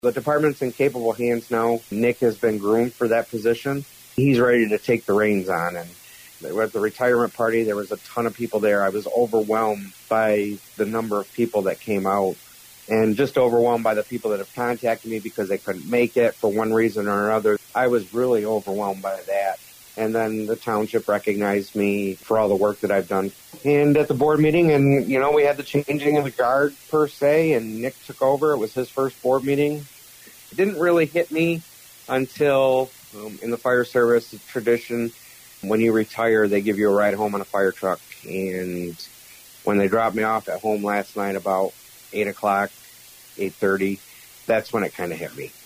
The department's in capable hands now. Nick has been groomed for that position. He's ready to take the reins on. And at the retirement party, there was a ton of people there. I was overwhelmed by the number of people that came out, and just overwhelmed by the people that have contacted me because they couldn't make it for one reason or another. I was really overwhelmed by that. And then the township recognized me for all the work that I've done. And at the board meeting, and, we had the changing of the guard, per se, and Nick took over. It was his first board meeting. It didn't really hit me until, in the fire service tradition, when you retire, they give you a ride home on a fire truck. And when they dropped me off at home last night about 8 o'clock, 8:30, that's when it kind of hit me.